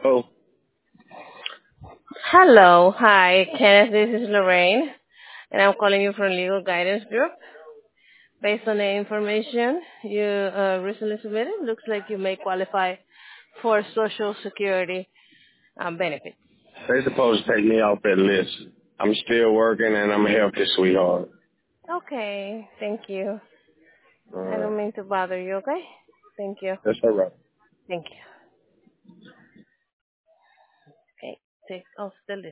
Oh, Hello, hi, Kenneth. This is Lorraine, and I'm calling you from Legal Guidance Group. Based on the information you recently submitted, looks like you may qualify for Social Security benefits. they supposed to take me off that list. I'm still working and I'm a healthy sweetheart. Okay, thank you. All I right. don't mean to bother you. Okay, thank you. That's all right. Thank you. Okay, take off the list.